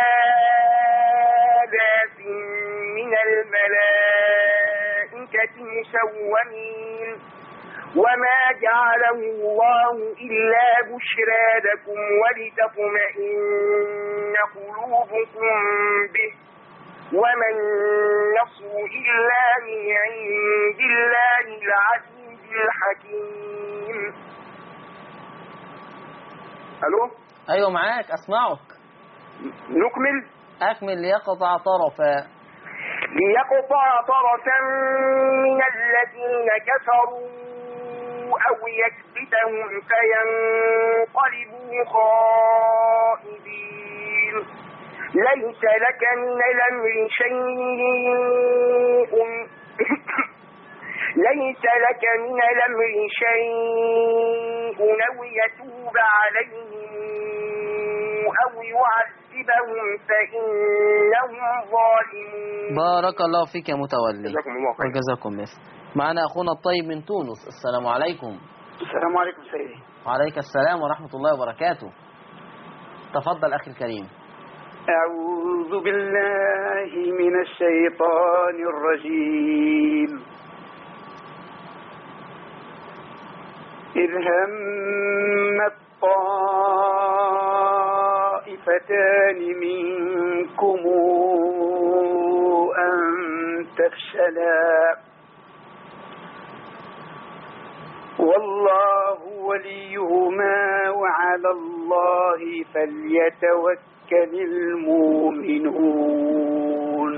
من الملائكة مسومين وما جعله الله إلا بشرى لكم ولتطمئن قلوبكم به وما النصر إلا من عند الله العزيز الحكيم. ألو؟ أيوة معاك أسمعك. نكمل؟ أكمل. ليقطع طرفا من الذين كفروا أو يكبتهم فينقلبوا خائبين. ليس لك من الأمر شيء أو يتوب عليهم أو يعذبهم فإنهم ظالمون. بارك الله فيك يا متولي. جزاكم الله خير. وجزاكم مثل. معنا أخونا الطيب من تونس. السلام عليكم. السلام عليكم سيدي. وعليك السلام ورحمة الله وبركاته. تفضل أخي الكريم. أعوذ بالله من الشيطان الرجيم. إذ همت طائفتان منكم أن تفشلا والله وليهما وعلى الله فليتوكل المؤمنون.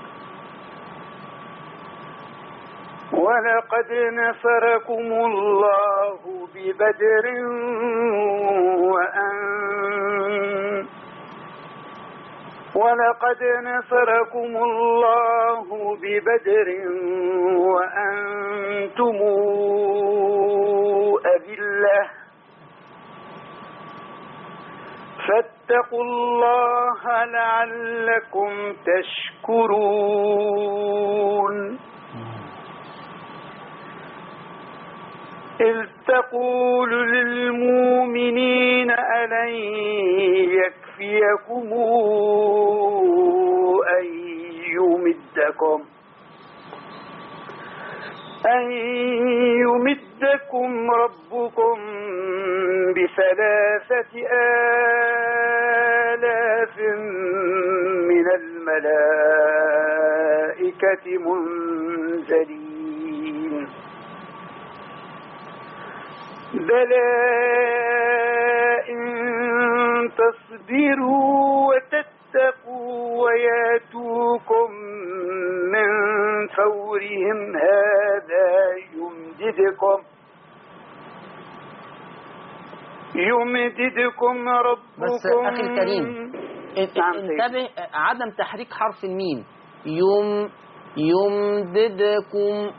ولقد نصركم الله ببدر وأنتم أذلة فاتقوا الله لعلكم تشكرون. إذ تقول للمؤمنين ألن يكفيكم أن يمدكم ربكم ب3,000 من الملائكة منزلين. بلى إن تصبروا وتتقوا وياتوكم من فورهم هذا يمددكم ربكم. بس أخي الكريم انتبه عدم تحريك حرف الميم. يمددكم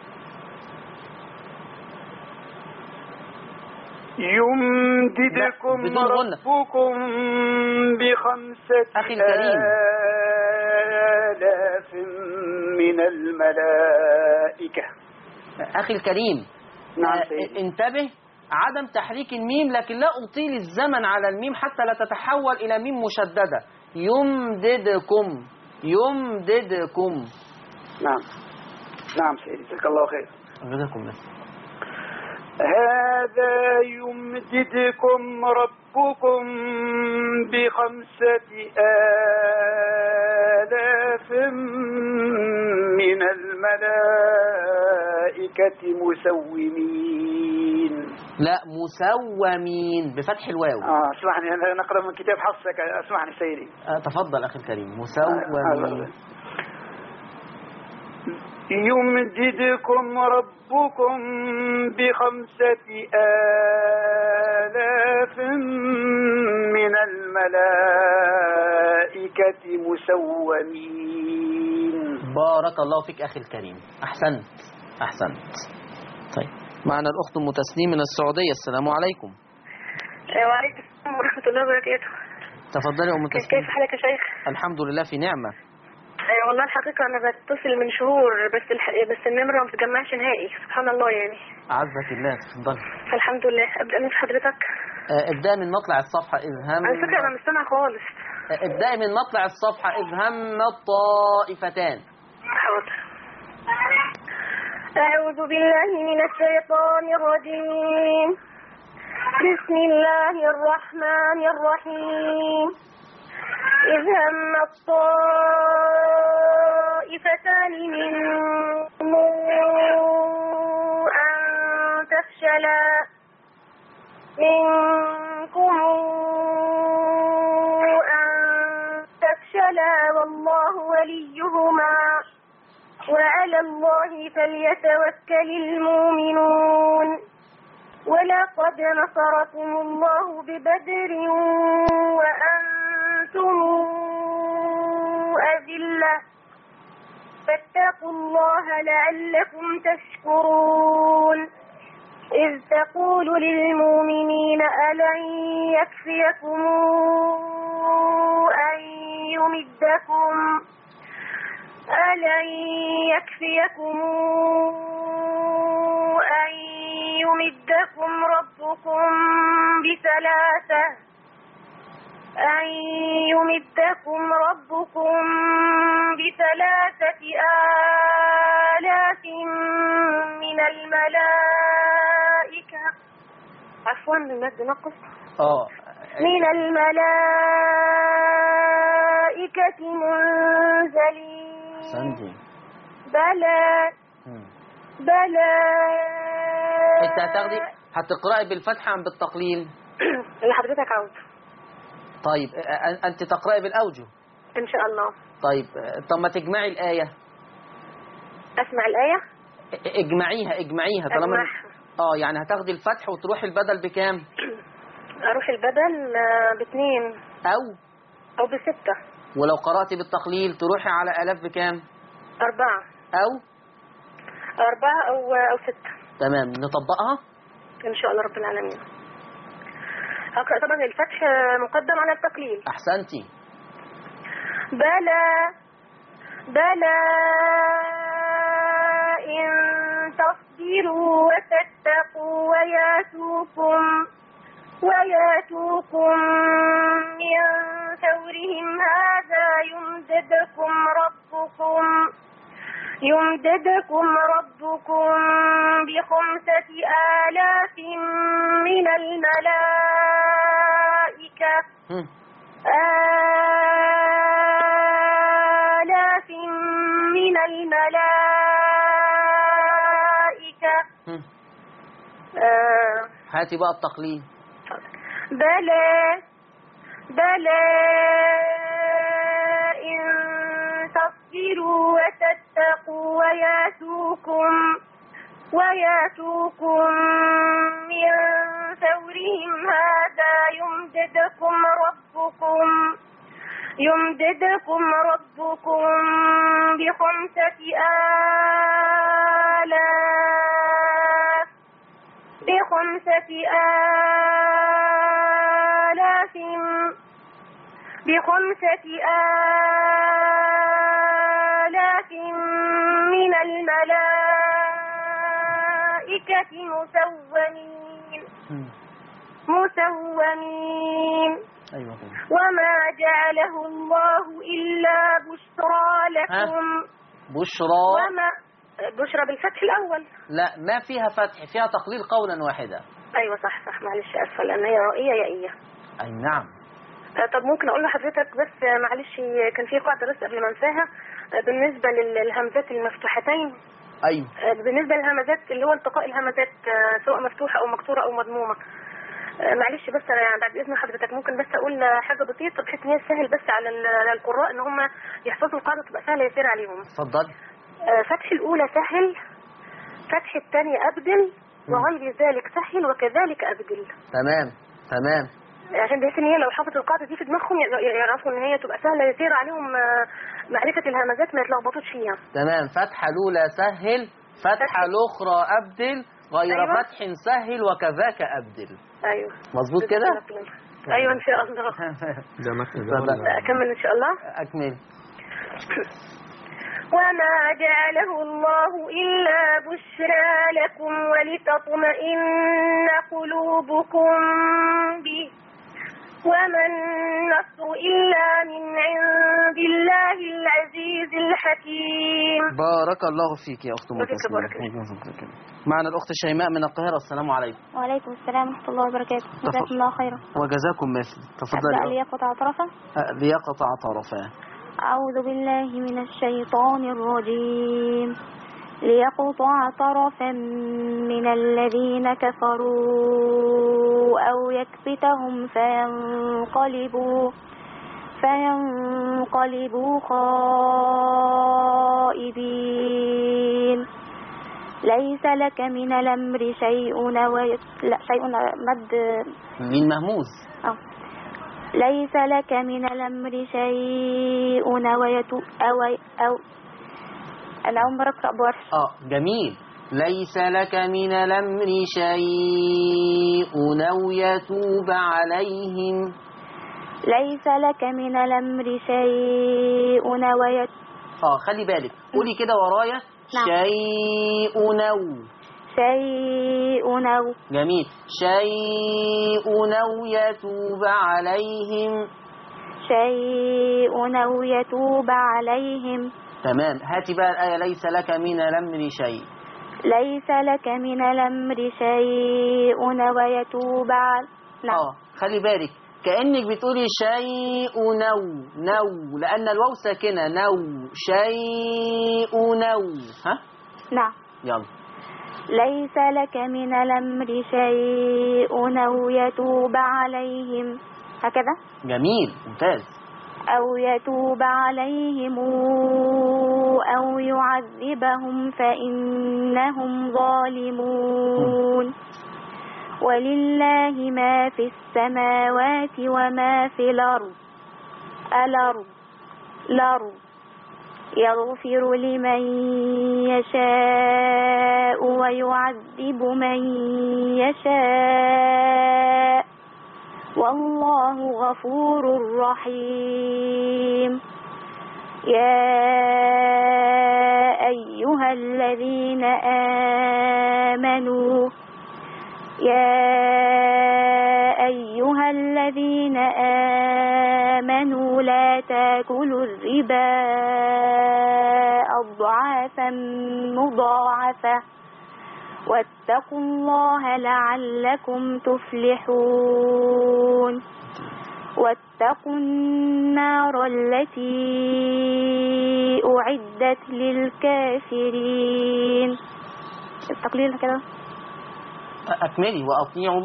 ربكم ب5,000 من الملائكة. أخي الكريم نعم انتبه عدم تحريك الميم، لكن لا أطيل الزمن على الميم حتى لا تتحول إلى ميم مشددة. يمددكم. نعم سيدي جزاك الله خير. جزاكم الله. هذا يمددكم ربكم ب5,000 من الملائكة مسومين. لا مسومين بفتح الواو. اسمعني أنا نقرأ من كتاب حفصك. اسمعني سيدي. تفضل أخي الكريم. مسومين. يمددكم ربكم ب5,000 من الملائكة مسومين. بارك الله فيك أخي الكريم. أحسنت. طيب معنا الأخت أم تسنيم من السعودية. السلام عليكم. وعليكم السلام ورحمة الله وبركاته. تفضلي أم تسنيم. كيف حالك يا شيخ؟ الحمد لله في نعمة. والله الحقيقة أنا بتصل من شهور بس النمرة ما بتجمعش نهائي، سبحان الله يعني. أعزك الله، تفضل. فالحمد لله. أبدأ من حضرتك. ابدأ من مطلع الصفحة إذ هم. على فكرة أنا مش سامعة خالص. ابدأ من مطلع الصفحة إذ هم الطائفتان. حاضر. أعوذ بالله من الشيطان الرجيم. بسم الله الرحمن الرحيم. إذ هم الطائفتان منكم أن تفشلا والله وليهما وعلى الله فليتوكل المؤمنون. ولقد نصركم الله ببدر وأنتم أذلة فاتقوا الله لعلكم تشكرون. إذ تقول للمؤمنين ألن يكفيكم أن يمدكم ربكم بثلاثة آلاف من الملائكة. عفوا المد نقص. من الملائكة منزلين. سندي. بلى انت هتقرأي بالفتحة أم بالتقليل؟ اللي حضرتك عاوز. طيب أنت تقرأي بالأوجه إن شاء الله. طيب طب ما تجمعي الآية. أسمع الآية. اجمعيها طالما يعني هتاخدي الفتح وتروحي البدل بكام؟ أروح البدل ب2 أو ب6. ولو قرأتي بالتقليل تروحي على آلاف بكام؟ 4 أو 6. تمام، نطبقها إن شاء الله رب العالمين. أقرأ طبعا الفتح مقدم على التقليل. أحسنتي. بلى إن تصبروا وتتقوا وياتوكم من فورهم هذا يمددكم ربكم ب5,000 من الملائكة. هاتي بقى التقليل. بلى إن تصبروا وتتقوا وياتوكم من فورهم هذا يمددكم ربكم ب5,000 من الملائكة مسومين. أيوة. وما جعله الله إلا بشرى لكم. بشرى بالفتح الأول. لا، ما فيها فتح، فيها تقليل قولا واحدا. أيوة صح معلش أسفة لأن هي رائية يائية. أي نعم. طب ممكن أقول لحضرتك بس معلش كان في قاعدة بس قبل ما انساها بالنسبة للهمزات المفتوحتين. أيوة. بالنسبة للهمزات اللي هو التقاء الهمزات سواء مفتوحة أو مكسورة أو مضمومة. معلش بس أنا بعد إذن حضرتك ممكن بس أقول حاجة بسيطة بحيث إن هي تسهل بس على القراء إن هم يحفظوا القاعدة تبقى سهلة يسير عليهم. اتفضل. فتح الأولى سهل، فتح الثانية أبدل، وغير ذلك سهل وكذلك أبدل. تمام. عشان بحيث ان هي لو حفظت القاعدة دي في دماغهم يعرفوا ان هي تبقى سهلة يسير عليهم معرفة الهمزات ما يتلخبطوش فيها. تمام. فتحة الأولى سهل، فتحة الأخرى أبدل، غير أيوة. فتح سهل وكذاك أبدل. أيوة مظبوط كده؟ أيوة إن شاء الله. ده مثل أكمل إن شاء الله. أكمل. وما جعله الله إلا بشرى لكم ولتطمئن قلوبكم به وما النصر إلا من عند الله العزيز الحكيم. بارك الله فيك يا أخت بارك تسنيم. معنا الأخت شيماء من القاهرة. السلام عليكم. وعليكم السلام ورحمة الله وبركاته. جزاكم الله خيرا. وجزاكم مثل. تفضلي. أبدأ ليقطع طرفا. ليقطع طرفا. أعوذ بالله من الشيطان الرجيم. ليقطع طرفا من الذين كفروا أو يكبتهم فينقلبوا خائبين. ليس لك من الأمر شيء شيء مد من مهموز. ليس لك من الأمر شيء أو أنا أول مرة أقرأ بورش. جميل. ليس لك من الأمر شيء أو يتوب عليهم. ليس لك من الأمر شيء خلي بالك قولي كده ورايا. نعم. شيء جميل. شيء أو يتوب عليهم. شيء أو يتوب عليهم. تمام. هاتي بقى الآية. ليس لك من الأمر شيء. ليس لك من الأمر شيء ويتوب نعم. خلي بالك كأنك بتقولي شيء نو لأن الواو ساكنة. نو شيء نو. ها؟ نعم. يلا. ليس لك من الأمر شيء أو يتوب عليهم. هكذا. جميل. ممتاز. أو يتوب عليهم أو يعذبهم فإنهم ظالمون. ولله ما في السماوات وما في الأرض. يغفر لمن يشاء ويعذب من يشاء والله غفور رحيم. يا أيها الذين آمنوا لا تاكلوا الربا أضعافا مضاعفة واتقوا الله لعلكم تفلحون. واتقوا النار التي أعدت للكافرين. التقليل كده. أكملي. وأطيعوا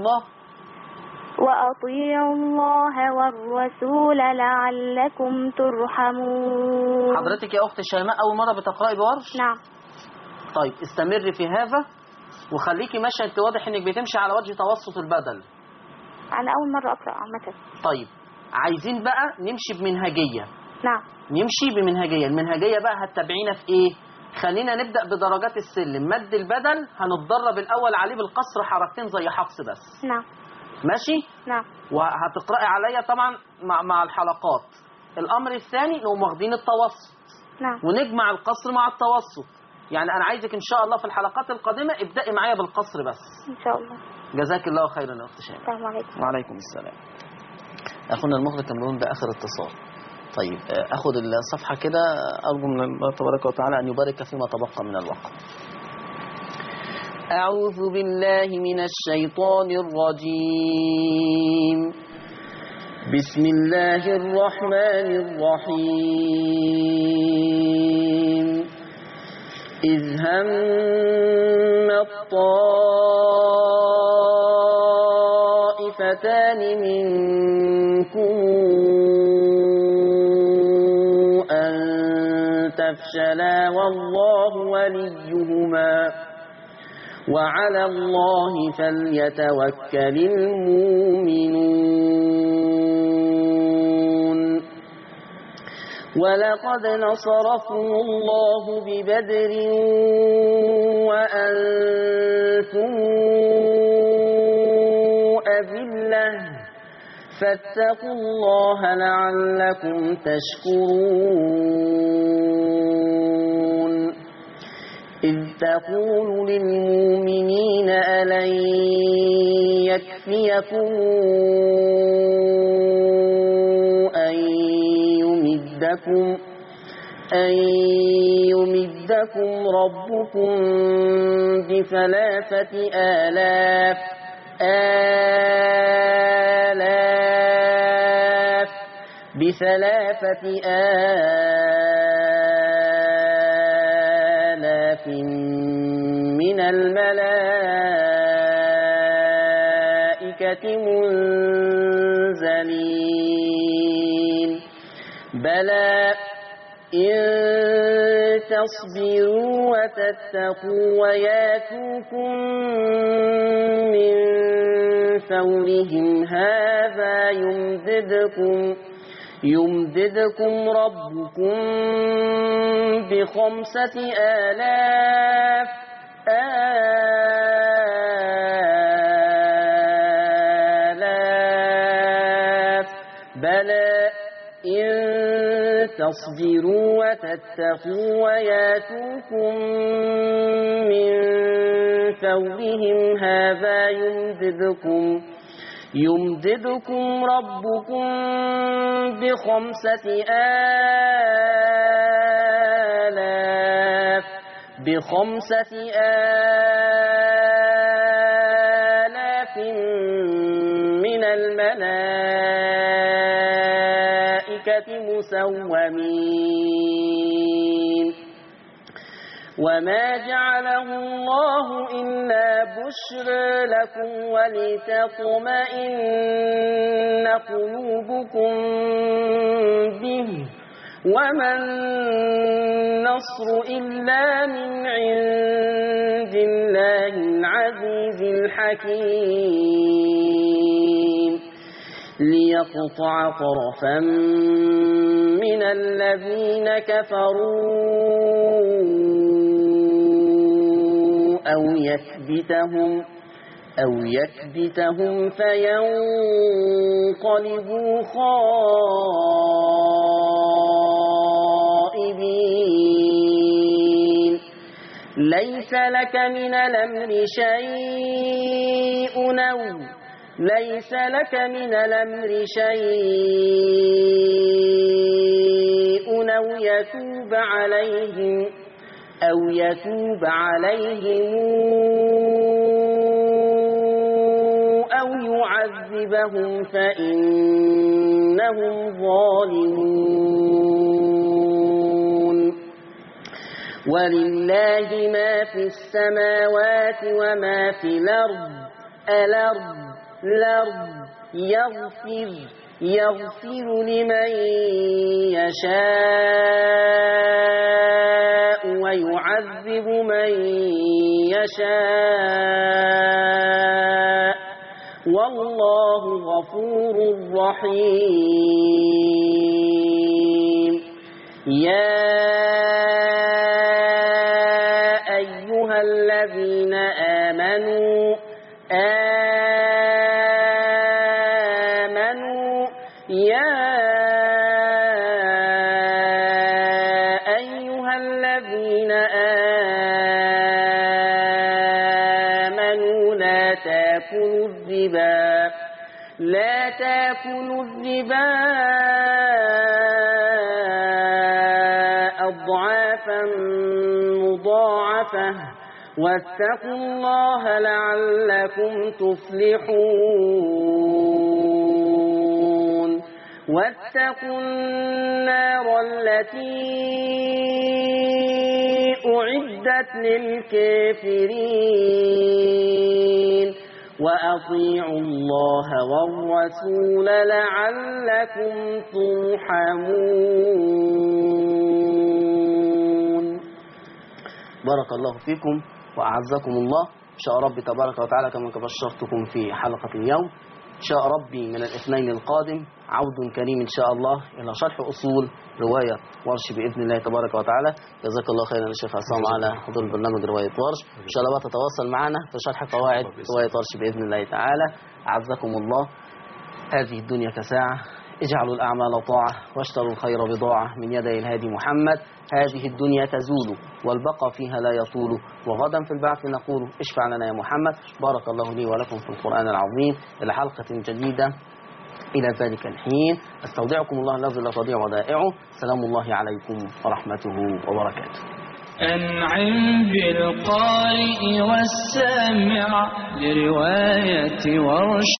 الله والرسول لعلكم ترحمون. حضرتك يا أخت شيماء أول مرة بتقرأي بورش؟ نعم. طيب استمري في هذا وخليكي ماشية. انت واضح انك بتمشي على وجه توسط البدل. أنا أول مرة أقرأ عامة. طيب عايزين بقى نمشي بمنهجية. نعم. نمشي بمنهجية. المنهجية بقى هتتابعينا في ايه؟ خلينا نبدأ بدرجات السلم. مد البدل هنتدرب الأول عليه بالقصر حركتين زي حفص بس. نعم. ماشي؟ نعم. وهتقرأي عليا طبعا مع الحلقات. الأمر الثاني نقوم واخدين التوسط. نعم. ونجمع القصر مع التوسط. يعني أنا عايزك إن شاء الله في الحلقات القادمة ابدأي معايا بالقصر بس. إن شاء الله. جزاك الله خيرا يا أخت شيماء. السلام عليكم. وعليكم السلام. أخونا المخرج كان بيقول ده آخر اتصال. طيب أخذ الصفحة كده. أرجو من الله تبارك وتعالى أن يبارك فيما تبقى من الوقت. أعوذ بالله من الشيطان الرجيم. بسم الله الرحمن الرحيم. إذ هم الطائفتان منكم أن تفشلا والله وليهما وعلى الله فليتوكل المؤمنون. ولقد نصركم الله ببدر وأنتم أذلة فاتقوا الله لعلكم تشكرون. تقول للمؤمنين ألن يكفيكم أن يمدكم ربكم بثلاثة آلاف من الملائكة منزلين بلى إن تصبروا وتتقوا وياتوكم من فورهم هذا يمددكم ربكم ب5,000 بلى إن تصبروا وتتقوا وياتوكم من فورهم هذا يمددكم ربكم ب5,000 من الملائكة مسومين وما جعله الله إلا بشرى لكم ولتطمئن قلوبكم به وما النصر إلا من عند الله العزيز الحكيم ليقطع طرفا من الذين كفروا أو يكبتهم فينقلبوا خائبين ليس لك من الأمر شيء أو يتوب عليهم أو يعذبهم فإنهم ظالمون ولله ما في السماوات وما في الأرض يغفر لمن يشاء ويعذب من يشاء والله غفور رحيم يا أيها الذين آمنوا لا تأكلوا الربا أضعافا مضاعفة واتقوا الله لعلكم تفلحون واتقوا النار التي أعدت للكافرين وأطيعوا الله والرسول لعلكم ترحمون. بارك الله فيكم وأعزكم الله. إن شاء ربي تبارك وتعالى كما بشرتكم في حلقة اليوم، إن شاء ربي من الاثنين القادم عود كريم إن شاء الله إلى شرح أصول رواية ورش بإذن الله تبارك وتعالى. جزاك الله خيرا يا شيخ عصام على حضور البرنامج رواية ورش. إن شاء الله بقى تتواصل معنا في شرح قواعد رواية ورش بإذن الله تعالى. أعزكم الله. هذه الدنيا كساعة اجعلوا الأعمال طاعة واشتروا الخير بضاعة من يدي الهادي محمد. هذه الدنيا تزول والبقى فيها لا يطول، وغدا في البعث نقول اشفع لنا يا محمد. بارك الله لي ولكم في القرآن العظيم. إلى حلقة جديدة إلى ذلك الحين أستودعكم الله الذي لا تضيع ودائعه. سلام الله عليكم ورحمته وبركاته. أنعم بالقارئ والسامع لرواية ورش